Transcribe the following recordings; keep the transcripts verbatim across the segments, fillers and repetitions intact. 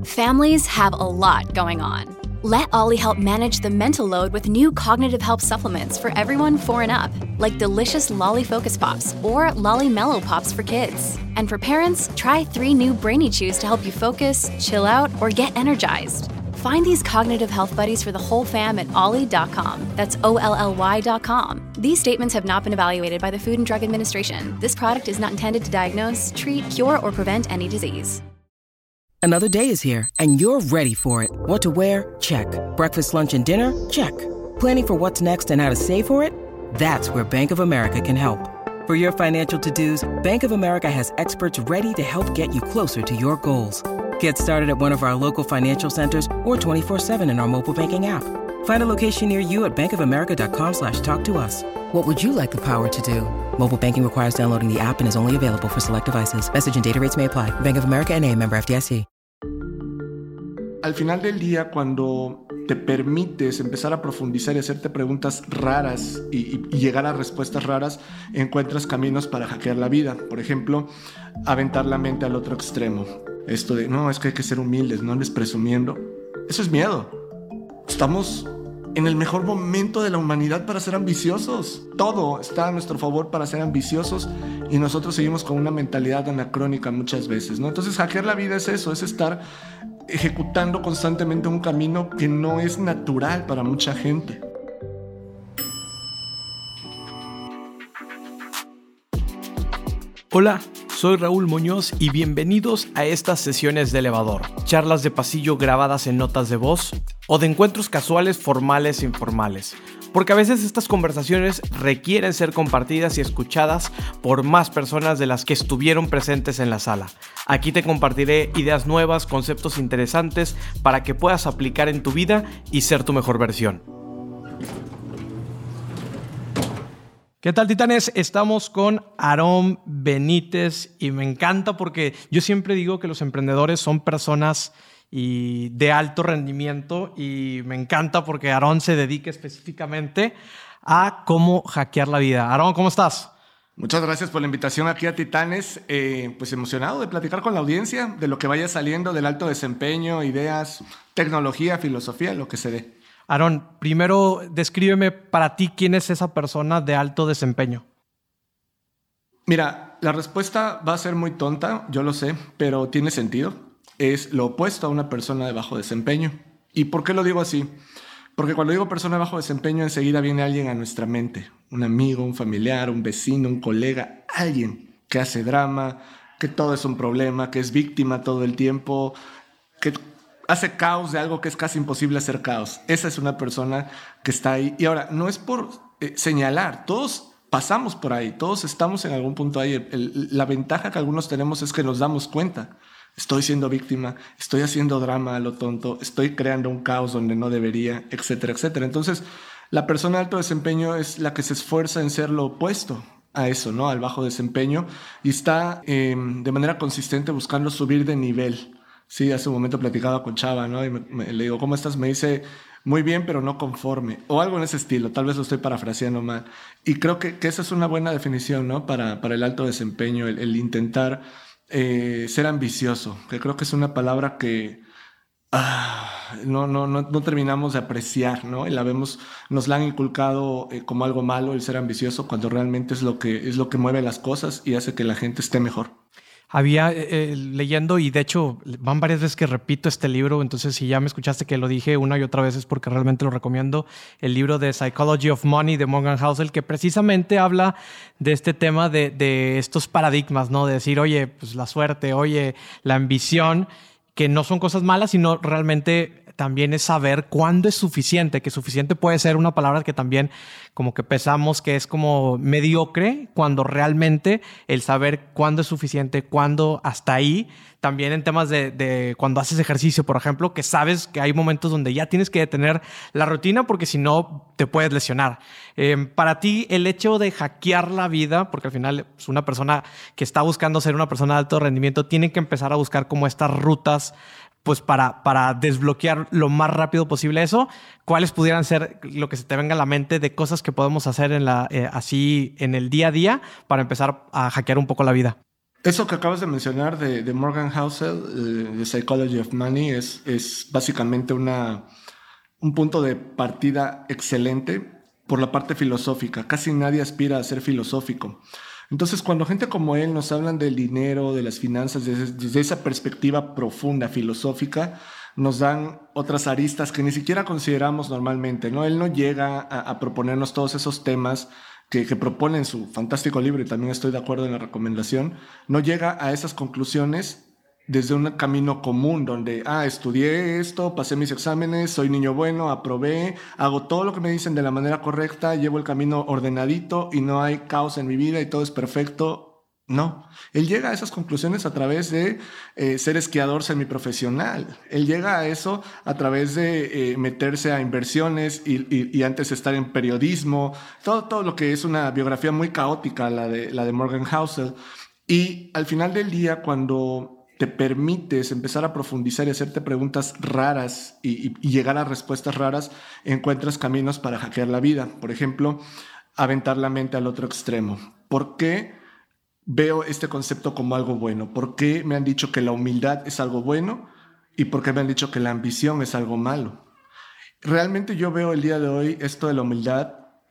Families have a lot going on. Let Ollie help manage the mental load with new cognitive help supplements for everyone four and up, like delicious Lolly Focus Pops or Lolly Mellow Pops for kids. And for parents, try three new Brainy Chews to help you focus, chill out, or get energized. Find these cognitive health buddies for the whole fam at ollie dot com. That's O L L Y dot com. These statements have not been evaluated by the Food and Drug Administration. This product is not intended to diagnose, treat, cure, or prevent any disease. Another day is here, and you're ready for it. What to wear? Check. Breakfast, lunch, and dinner? Check. Planning for what's next and how to save for it? That's where Bank of America can help. For your financial to-dos, Bank of America has experts ready to help get you closer to your goals. Get started at one of our local financial centers or twenty-four seven in our mobile banking app. Find a location near you at bankofamerica.com slash talk to us. What would you like the power to do? Mobile banking requires downloading the app and is only available for select devices. Message and data rates may apply. Bank of America N A, member F D I C. Al final del día, cuando te permites empezar a profundizar y hacerte preguntas raras y, y, y llegar a respuestas raras, encuentras caminos para hackear la vida. Por ejemplo, aventar la mente al otro extremo. Esto de, no, es que hay que ser humildes, no andes presumiendo. Eso es miedo. Estamos en el mejor momento de la humanidad para ser ambiciosos. Todo está a nuestro favor para ser ambiciosos y nosotros seguimos con una mentalidad anacrónica muchas veces, ¿no? Entonces, hackear la vida es eso, es estar ejecutando constantemente un camino que no es natural para mucha gente. Hola, soy Raúl Muñoz y bienvenidos a estas sesiones de elevador, charlas de pasillo grabadas en notas de voz o de encuentros casuales, formales e informales. Porque a veces estas conversaciones requieren ser compartidas y escuchadas por más personas de las que estuvieron presentes en la sala. Aquí te compartiré ideas nuevas, conceptos interesantes para que puedas aplicar en tu vida y ser tu mejor versión. ¿Qué tal, titanes? Estamos con Aarón Benítez y me encanta porque yo siempre digo que los emprendedores son personas y de alto rendimiento y me encanta porque Aarón se dedica específicamente a cómo hackear la vida. Aarón, ¿cómo estás? Muchas gracias por la invitación aquí a Titanes. Eh, pues emocionado de platicar con la audiencia de lo que vaya saliendo del alto desempeño, ideas, tecnología, filosofía, lo que se dé. Aarón, primero descríbeme para ti quién es esa persona de alto desempeño. Mira, la respuesta va a ser muy tonta, yo lo sé, pero tiene sentido. Es lo opuesto a una persona de bajo desempeño. ¿Y por qué lo digo así? Porque cuando digo persona de bajo desempeño, enseguida viene alguien a nuestra mente. Un amigo, un familiar, un vecino, un colega, alguien que hace drama, que todo es un problema, que es víctima todo el tiempo, que hace caos de algo que es casi imposible hacer caos. Esa es una persona que está ahí. Y ahora, no es por eh, señalar, todos pasamos por ahí, todos estamos en algún punto ahí. El, el, la ventaja que algunos tenemos es que nos damos cuenta. Estoy siendo víctima, estoy haciendo drama a lo tonto, estoy creando un caos donde no debería, etcétera, etcétera. Entonces, la persona de alto desempeño es la que se esfuerza en ser lo opuesto a eso, ¿no? Al bajo desempeño, y está eh, de manera consistente buscando subir de nivel. Sí, hace un momento platicaba con Chava, ¿no? Y me, me, le digo, ¿cómo estás? Me dice, muy bien, pero no conforme. O algo en ese estilo, tal vez lo estoy parafraseando mal. Y creo que, que esa es una buena definición, ¿no? Para, para el alto desempeño, el, el intentar Eh, ser ambicioso, que creo que es una palabra que ah, no, no, no, no terminamos de apreciar, ¿no? Y la vemos, nos la han inculcado eh, como algo malo el ser ambicioso, cuando realmente es lo que, es lo que mueve las cosas y hace que la gente esté mejor. Había eh, leyendo y de hecho van varias veces que repito este libro, entonces si ya me escuchaste que lo dije una y otra vez es porque realmente lo recomiendo, el libro de Psychology of Money de Morgan Housel, que precisamente habla de este tema de, de estos paradigmas, ¿no? De decir, oye, pues la suerte, oye, la ambición, que no son cosas malas, sino realmente también es saber cuándo es suficiente, que suficiente puede ser una palabra que también como que pensamos que es como mediocre, cuando realmente el saber cuándo es suficiente, cuándo hasta ahí, también en temas de, de cuando haces ejercicio, por ejemplo, que sabes que hay momentos donde ya tienes que detener la rutina porque si no te puedes lesionar. Eh, para ti, el hecho de hackear la vida, porque al final pues, una persona que está buscando ser una persona de alto rendimiento tiene que empezar a buscar como estas rutas pues para, para desbloquear lo más rápido posible eso. ¿Cuáles pudieran ser lo que se te venga a la mente de cosas que podemos hacer en la, eh, así en el día a día para empezar a hackear un poco la vida? Eso que acabas de mencionar de, de Morgan Housel, eh, The Psychology of Money, es, es básicamente una, un punto de partida excelente por la parte filosófica. Casi nadie aspira a ser filosófico. Entonces, cuando gente como él nos hablan del dinero, de las finanzas, desde, desde esa perspectiva profunda, filosófica, nos dan otras aristas que ni siquiera consideramos normalmente, ¿no? Él no llega a, a proponernos todos esos temas Que, que propone en su fantástico libro, y también estoy de acuerdo en la recomendación, no llega a esas conclusiones desde un camino común donde, ah, estudié esto, pasé mis exámenes, soy niño bueno, aprobé, hago todo lo que me dicen de la manera correcta, llevo el camino ordenadito y no hay caos en mi vida y todo es perfecto. No, él llega a esas conclusiones a través de eh, ser esquiador semiprofesional. Él llega a eso a través de eh, meterse a inversiones y, y, y antes estar en periodismo, todo, todo lo que es una biografía muy caótica, la de, la de Morgan Housel. Y al final del día, cuando te permites empezar a profundizar y hacerte preguntas raras y, y, y llegar a respuestas raras, encuentras caminos para hackear la vida. Por ejemplo, aventar la mente al otro extremo. ¿Por qué veo este concepto como algo bueno? ¿Por qué me han dicho que la humildad es algo bueno? ¿Y por qué me han dicho que la ambición es algo malo? Realmente yo veo el día de hoy esto de la humildad,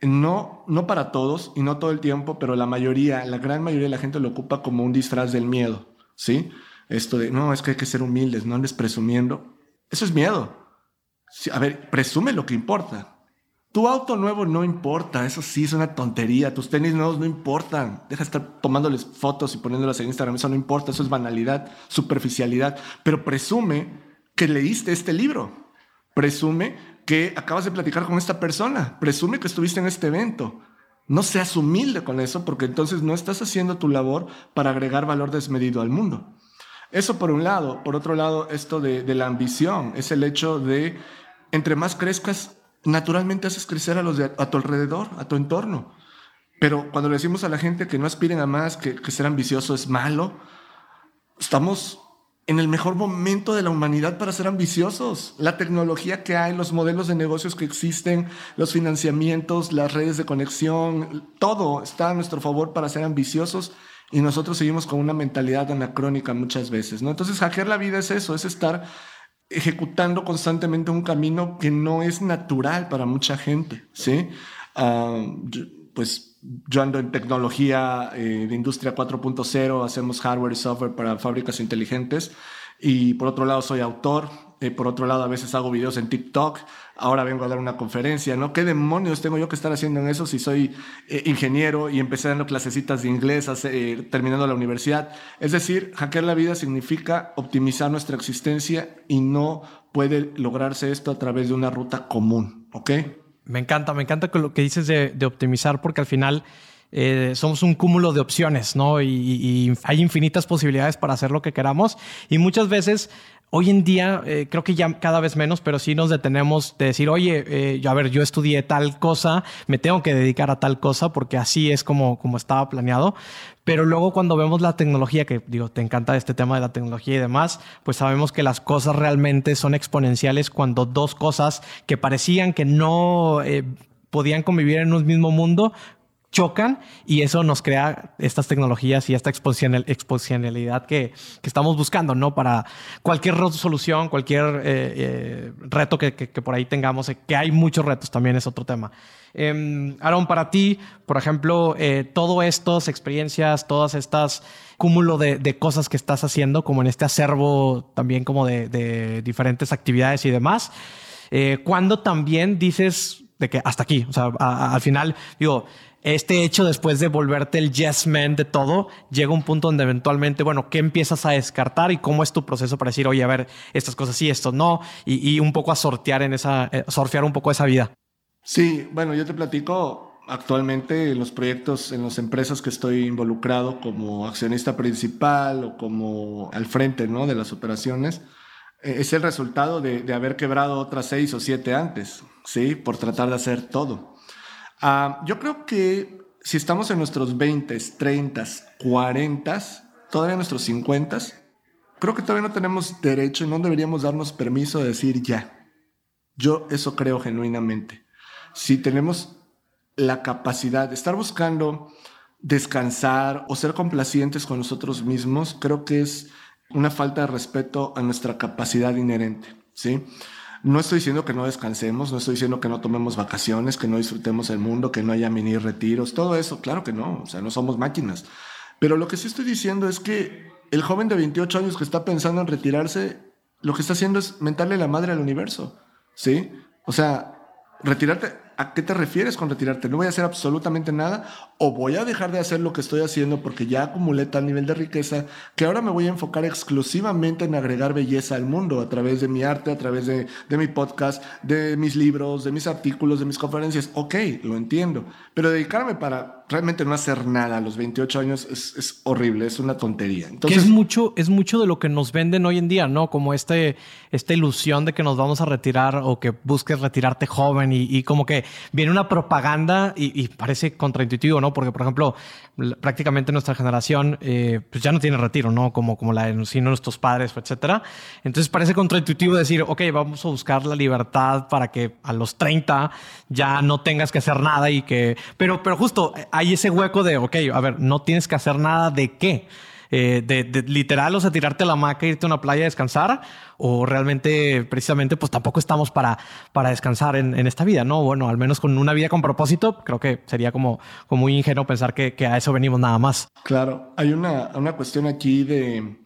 no, no para todos y no todo el tiempo, pero la mayoría, la gran mayoría de la gente lo ocupa como un disfraz del miedo, ¿sí? Esto de, no, es que hay que ser humildes, no andes presumiendo. Eso es miedo. Sí, a ver, presume lo que importa. Tu auto nuevo no importa, eso sí es una tontería. Tus tenis nuevos no importan. Deja de estar tomándoles fotos y poniéndolas en Instagram. Eso no importa, eso es banalidad, superficialidad. Pero presume que leíste este libro. Presume que acabas de platicar con esta persona. Presume que estuviste en este evento. No seas humilde con eso, porque entonces no estás haciendo tu labor para agregar valor desmedido al mundo. Eso por un lado. Por otro lado, esto de, de la ambición. Es el hecho de, entre más crezcas, naturalmente haces crecer a los de a tu alrededor, a tu entorno. Pero cuando le decimos a la gente que no aspiren a más, que, que ser ambicioso es malo, estamos en el mejor momento de la humanidad para ser ambiciosos. La tecnología que hay, los modelos de negocios que existen, los financiamientos, las redes de conexión, todo está a nuestro favor para ser ambiciosos, y nosotros seguimos con una mentalidad anacrónica muchas veces, ¿no? Entonces, hackear la vida es eso, es estar ejecutando constantemente un camino que no es natural para mucha gente, ¿sí? Uh, yo, pues yo ando en tecnología eh, de industria cuatro punto cero, hacemos hardware y software para fábricas inteligentes, y por otro lado soy autor, eh, por otro lado a veces hago videos en TikTok, ahora vengo a dar una conferencia, ¿no? ¿Qué demonios tengo yo que estar haciendo en eso si soy eh, ingeniero y empecé dando clasecitas de inglés eh, terminando la universidad? Es decir, hackear la vida significa optimizar nuestra existencia, y no puede lograrse esto a través de una ruta común, ¿ok? Me encanta, me encanta lo que dices de, de optimizar, porque al final eh, somos un cúmulo de opciones, ¿no? Y, y hay infinitas posibilidades para hacer lo que queramos, y muchas veces hoy en día, eh, creo que ya cada vez menos, pero sí nos detenemos de decir, oye, eh, a ver, yo estudié tal cosa, me tengo que dedicar a tal cosa porque así es como, como estaba planeado. Pero luego cuando vemos la tecnología, que digo, te encanta este tema de la tecnología y demás, pues sabemos que las cosas realmente son exponenciales cuando dos cosas que parecían que no eh, podían convivir en un mismo mundo chocan, y eso nos crea estas tecnologías y esta exponencial, exponencialidad que, que estamos buscando, ¿no? Para cualquier solución, cualquier eh, eh, reto que, que, que por ahí tengamos, que hay muchos retos también, es otro tema. Eh, Aaron, para ti, por ejemplo, eh, todas estas experiencias, todas estas cúmulo de, de cosas que estás haciendo, como en este acervo también como de, de diferentes actividades y demás, eh, ¿cuándo también dices de que hasta aquí? O sea, a, a, al final, digo, este hecho después de volverte el yes man de todo, llega un punto donde eventualmente, bueno, ¿qué empiezas a descartar y cómo es tu proceso para decir, oye, a ver, estas cosas sí, esto no, y, y un poco a sortear en esa, eh, surfear un poco esa vida? Sí, bueno, yo te platico actualmente en los proyectos, en las empresas que estoy involucrado como accionista principal o como al frente, ¿no?, de las operaciones, eh, es el resultado de, de haber quebrado otras seis o siete antes, ¿sí? Por tratar de hacer todo. Uh, yo creo que si estamos en nuestros veinte, treinta, cuarenta, todavía en nuestros cincuenta, creo que todavía no tenemos derecho y no deberíamos darnos permiso de decir ya. Yo eso creo genuinamente. Si tenemos la capacidad de estar buscando descansar o ser complacientes con nosotros mismos, creo que es una falta de respeto a nuestra capacidad inherente, ¿sí? No estoy diciendo que no descansemos, no estoy diciendo que no tomemos vacaciones, que no disfrutemos el mundo, que no haya mini retiros, todo eso, claro que no, o sea, no somos máquinas. Pero lo que sí estoy diciendo es que el joven de veintiocho años que está pensando en retirarse, lo que está haciendo es mentarle la madre al universo, ¿sí? O sea, retirarte, ¿a qué te refieres con retirarte? ¿No voy a hacer absolutamente nada? ¿O voy a dejar de hacer lo que estoy haciendo porque ya acumulé tal nivel de riqueza que ahora me voy a enfocar exclusivamente en agregar belleza al mundo a través de mi arte, a través de, de mi podcast, de mis libros, de mis artículos, de mis conferencias? Ok, lo entiendo. Pero dedicarme para realmente no hacer nada a los veintiocho años es, es horrible, es una tontería. Entonces, que es mucho, es mucho de lo que nos venden hoy en día, ¿no? Como este, esta ilusión de que nos vamos a retirar o que busques retirarte joven y, y como que viene una propaganda y, y parece contraintuitivo, ¿no? Porque, por ejemplo, prácticamente nuestra generación eh, pues ya no tiene retiro, ¿no? Como, como la de sino nuestros padres, etcétera. Entonces parece contraintuitivo decir, ok, vamos a buscar la libertad para que a los treinta ya no tengas que hacer nada y que... Pero, pero justo hay ese hueco de, ok, a ver, no tienes que hacer nada ¿de qué? Eh, de, de literal, o sea, tirarte a la hamaca, irte a una playa a descansar, o realmente, precisamente, pues tampoco estamos para, para descansar en, en esta vida, ¿no? Bueno, al menos con una vida con propósito, creo que sería como, como muy ingenuo pensar que, que a eso venimos nada más. Claro, hay una, una cuestión aquí de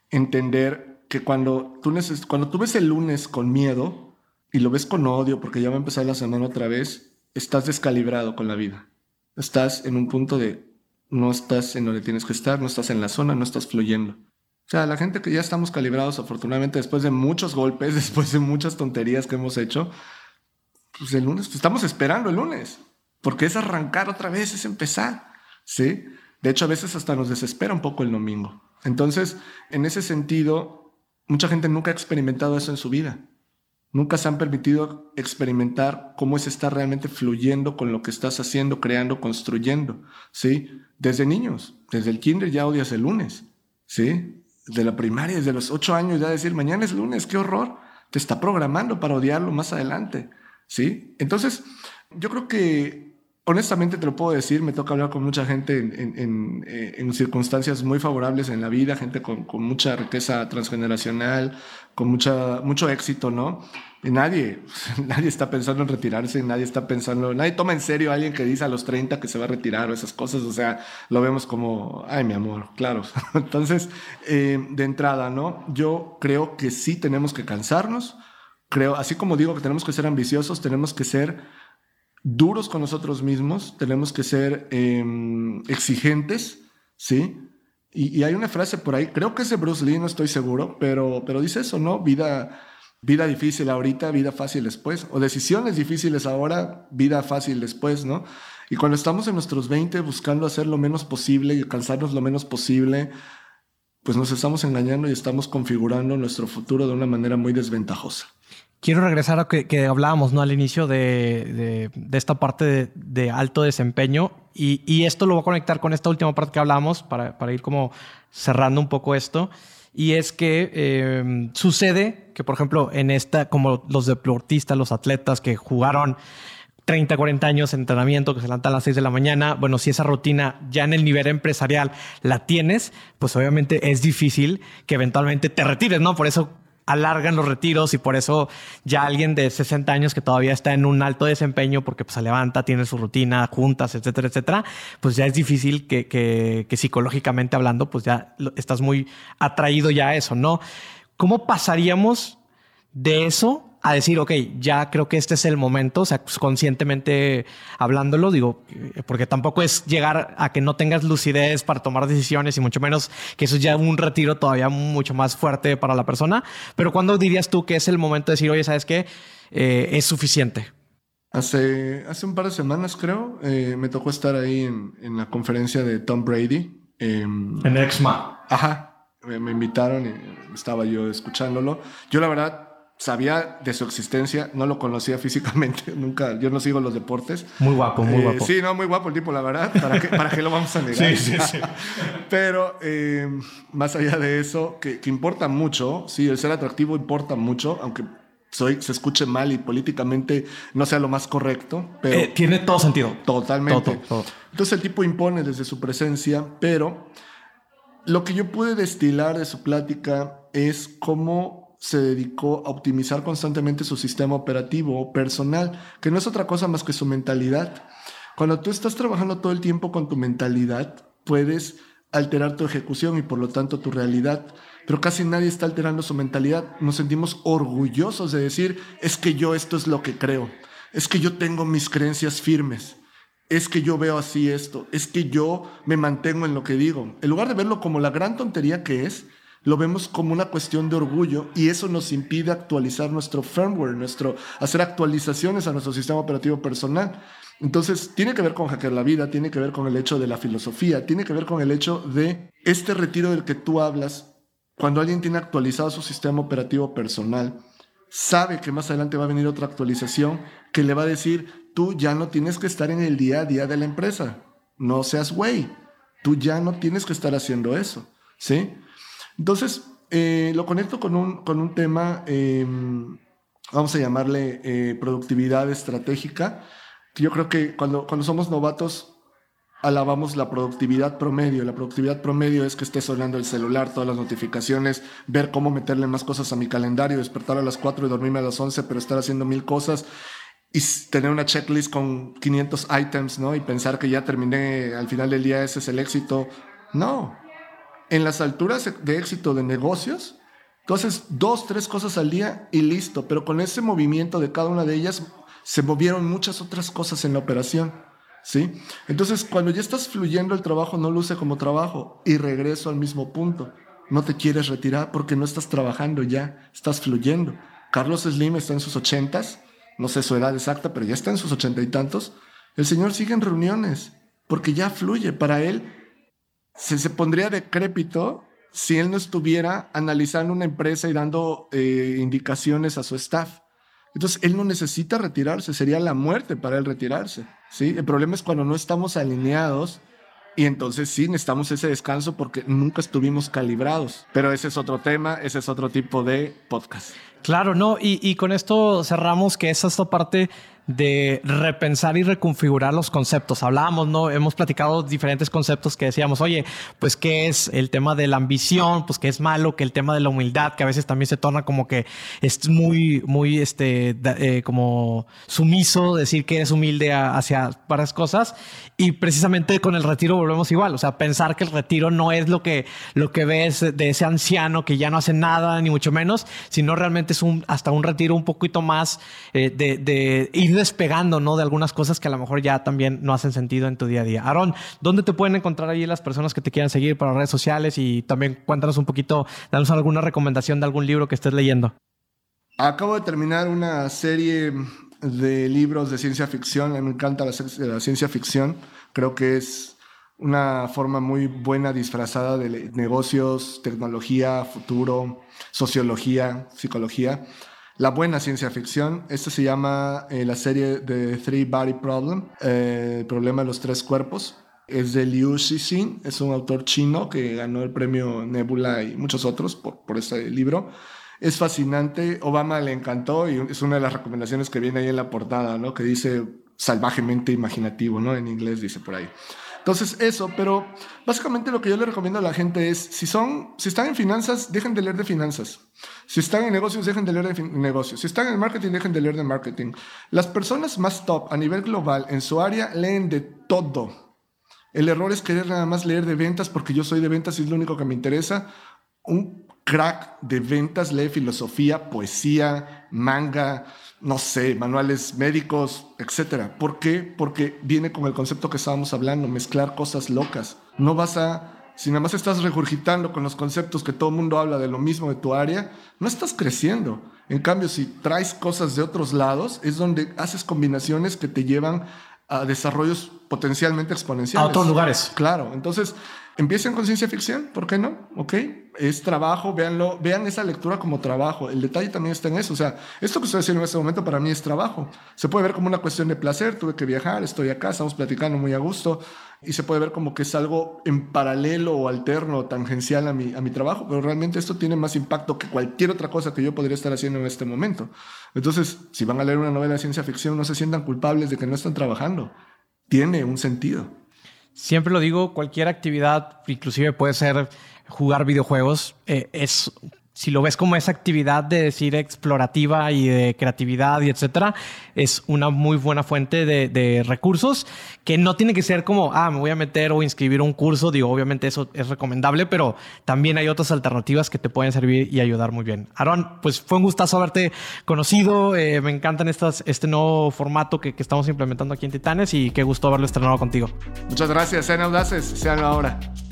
entender que cuando tú, neces- cuando tú ves el lunes con miedo y lo ves con odio porque ya va a empezar la semana otra vez, estás descalibrado con la vida. Estás en un punto de no estás en donde tienes que estar, no estás en la zona, no estás fluyendo. O sea, la gente que ya estamos calibrados, afortunadamente, después de muchos golpes, después de muchas tonterías que hemos hecho, pues el lunes, pues estamos esperando el lunes, porque es arrancar otra vez, es empezar, ¿sí? De hecho, a veces hasta nos desespera un poco el domingo. Entonces, en ese sentido, mucha gente nunca ha experimentado eso en su vida. Nunca se han permitido experimentar cómo es estar realmente fluyendo con lo que estás haciendo, creando, construyendo, ¿sí? Desde niños, desde el kinder ya odias el lunes, ¿sí? Desde la primaria, desde los ocho años ya decir, mañana es lunes, qué horror. Te está programando para odiarlo más adelante, ¿sí? Entonces, yo creo que, honestamente te lo puedo decir, me toca hablar con mucha gente en, en, en, en circunstancias muy favorables en la vida, gente con, con mucha riqueza transgeneracional, con mucha, mucho éxito, ¿no? Y nadie, nadie está pensando en retirarse, nadie está pensando, nadie toma en serio a alguien que dice a los treinta que se va a retirar o esas cosas, o sea, lo vemos como, ay, mi amor, claro. Entonces, eh, de entrada, ¿no? Yo creo que sí tenemos que cansarnos, creo, así como digo que tenemos que ser ambiciosos, tenemos que ser duros con nosotros mismos, tenemos que ser eh, exigentes, ¿sí? Y, y hay una frase por ahí, creo que es de Bruce Lee, no estoy seguro, pero, pero dice eso, ¿no? Vida, vida difícil ahorita, vida fácil después. O decisiones difíciles ahora, vida fácil después, ¿no? Y cuando estamos en nuestros veinte buscando hacer lo menos posible y alcanzarnos lo menos posible, pues nos estamos engañando y estamos configurando nuestro futuro de una manera muy desventajosa. Quiero regresar a que, que hablábamos, ¿no? Al inicio de, de, de esta parte de, de alto desempeño y, y esto lo voy a conectar con esta última parte que hablamos para, para ir como cerrando un poco esto. Y es que eh, sucede que, por ejemplo, en esta, como los deportistas, los atletas que jugaron treinta, cuarenta años en entrenamiento, que se levantan a las seis de la mañana, bueno, si esa rutina ya en el nivel empresarial la tienes, pues obviamente es difícil que eventualmente te retires, ¿no? Por eso alargan los retiros y por eso ya alguien de sesenta años que todavía está en un alto desempeño porque pues, se levanta, tiene su rutina, juntas, etcétera, etcétera, pues ya es difícil que, que, que psicológicamente hablando, pues ya estás muy atraído ya a eso, ¿no? ¿Cómo pasaríamos de eso a decir, ok, ya creo que este es el momento, o sea, pues conscientemente hablándolo, digo, porque tampoco es llegar a que no tengas lucidez para tomar decisiones y mucho menos que eso es ya un retiro todavía mucho más fuerte para la persona, pero ¿cuándo dirías tú que es el momento de decir, oye, ¿sabes qué? Eh, es suficiente. Hace, hace un par de semanas, creo, eh, me tocó estar ahí en, en la conferencia de Tom Brady. Eh, en EXMA. Ajá, me, me invitaron y estaba yo escuchándolo. Yo, la verdad, sabía de su existencia, no lo conocía físicamente, nunca, yo no sigo los deportes. Muy guapo, muy eh, guapo. Sí, no, muy guapo el tipo, la verdad. ¿Para qué, para qué lo vamos a negar? Sí, sí, sí. Pero eh, más allá de eso, que, que importa mucho, sí, el ser atractivo importa mucho, aunque soy, se escuche mal y políticamente no sea lo más correcto, pero eh, tiene todo sentido. Totalmente. Todo, todo, todo. Entonces el tipo impone desde su presencia, pero lo que yo pude destilar de su plática es cómo se dedicó a optimizar constantemente su sistema operativo personal, que no es otra cosa más que su mentalidad. Cuando tú estás trabajando todo el tiempo con tu mentalidad, puedes alterar tu ejecución y por lo tanto tu realidad. Pero casi nadie está alterando su mentalidad. Nos sentimos orgullosos de decir, es que yo esto es lo que creo, es que yo tengo mis creencias firmes, es que yo veo así esto, es que yo me mantengo en lo que digo. En lugar de verlo como la gran tontería que es, lo vemos como una cuestión de orgullo y eso nos impide actualizar nuestro firmware, nuestro, hacer actualizaciones a nuestro sistema operativo personal. Entonces, tiene que ver con hackear la vida, tiene que ver con el hecho de la filosofía, tiene que ver con el hecho de este retiro del que tú hablas. Cuando alguien tiene actualizado su sistema operativo personal, sabe que más adelante va a venir otra actualización que le va a decir, tú ya no tienes que estar en el día a día de la empresa. No seas güey. Tú ya no tienes que estar haciendo eso, ¿sí? Entonces, eh, lo conecto con un, con un tema, eh, vamos a llamarle eh, productividad estratégica. Yo creo que cuando, cuando somos novatos, alabamos la productividad promedio. La productividad promedio es que esté sonando el celular, todas las notificaciones, ver cómo meterle más cosas a mi calendario, despertar a las cuatro y dormirme a las once, pero estar haciendo mil cosas y tener una checklist con quinientos items, ¿no? Y pensar que ya terminé, al final del día ese es el éxito. No. En las alturas de éxito de negocios, tú haces dos, tres cosas al día y listo. Pero con ese movimiento de cada una de ellas se movieron muchas otras cosas en la operación, ¿sí? Entonces, cuando ya estás fluyendo, el trabajo no luce como trabajo. Y regreso al mismo punto. No te quieres retirar porque no estás trabajando ya, estás fluyendo. Carlos Slim está en sus ochentas, no sé su edad exacta, pero ya está en sus ochenta y tantos. El señor sigue en reuniones porque ya fluye. Para él se, se pondría decrépito si él no estuviera analizando una empresa y dando eh, indicaciones a su staff. Entonces, él no necesita retirarse, sería la muerte para él retirarse, ¿sí? El problema es cuando no estamos alineados y entonces sí necesitamos ese descanso porque nunca estuvimos calibrados. Pero ese es otro tema, ese es otro tipo de podcast. Claro, no, y, y con esto cerramos que es esta parte de repensar y reconfigurar los conceptos. Hablábamos, ¿no? Hemos platicado diferentes conceptos que decíamos, oye, pues qué es el tema de la ambición, pues qué es malo, que el tema de la humildad, que a veces también se torna como que es muy, muy, este, eh, como sumiso, decir que eres humilde a, hacia varias cosas. Y precisamente con el retiro volvemos igual, o sea, pensar que el retiro no es lo que, lo que ves de ese anciano que ya no hace nada, ni mucho menos, sino realmente es un, hasta un retiro un poquito más eh, de, de ir despegando, ¿no? De algunas cosas que a lo mejor ya también no hacen sentido en tu día a día. Aarón, ¿dónde te pueden encontrar ahí las personas que te quieran seguir para redes sociales? Y también cuéntanos un poquito, danos alguna recomendación de algún libro que estés leyendo. Acabo de terminar una serie de libros de ciencia ficción. A mí me encanta la, la ciencia ficción. Creo que es una forma muy buena disfrazada de negocios, tecnología, futuro, sociología, psicología. La buena ciencia ficción. Esta se llama eh, la serie de Three Body Problem, eh, el problema de los tres cuerpos. Es de Liu Cixin, es un autor chino que ganó el premio Nebula y muchos otros por, por este libro. Es fascinante. Obama le encantó y es una de las recomendaciones que viene ahí en la portada, ¿no? Que dice salvajemente imaginativo, ¿no? En inglés dice por ahí. Entonces eso, pero básicamente lo que yo le recomiendo a la gente es, si son, si están en finanzas, dejen de leer de finanzas. Si están en negocios, dejen de leer de negocios. Si están en marketing, dejen de leer de marketing. Las personas más top a nivel global en su área leen de todo. El error es querer nada más leer de ventas porque yo soy de ventas y es lo único que me interesa. Un crack de ventas lee filosofía, poesía, manga, no sé, manuales médicos, etcétera. ¿Por qué? Porque viene con el concepto que estábamos hablando, mezclar cosas locas. No vas a, si nada más estás regurgitando con los conceptos que todo el mundo habla de lo mismo de tu área, no estás creciendo. En cambio, si traes cosas de otros lados, es donde haces combinaciones que te llevan a desarrollos potencialmente exponenciales. A otros lugares. Claro, entonces Empiecen con ciencia ficción, ¿por qué no? ¿Ok? Es trabajo, véanlo, vean esa lectura como trabajo. El detalle también está en eso. O sea, esto que estoy haciendo en este momento para mí es trabajo. Se puede ver como una cuestión de placer. Tuve que viajar, estoy acá, estamos platicando muy a gusto. Y se puede ver como que es algo en paralelo o alterno o tangencial a mi, a mi trabajo. Pero realmente esto tiene más impacto que cualquier otra cosa que yo podría estar haciendo en este momento. Entonces, si van a leer una novela de ciencia ficción, no se sientan culpables de que no están trabajando. Tiene un sentido. Siempre lo digo, cualquier actividad, inclusive puede ser jugar videojuegos, eh, es, si lo ves como esa actividad de decir explorativa y de creatividad y etcétera, es una muy buena fuente de, de recursos que no tiene que ser como, ah, me voy a meter o inscribir un curso. Digo, obviamente eso es recomendable, pero también hay otras alternativas que te pueden servir y ayudar muy bien. Aarón, pues fue un gustazo haberte conocido. Eh, me encantan estas, este nuevo formato que, que estamos implementando aquí en Titanes y qué gusto haberlo estrenado contigo. Muchas gracias. Sean audaces, sean ahora.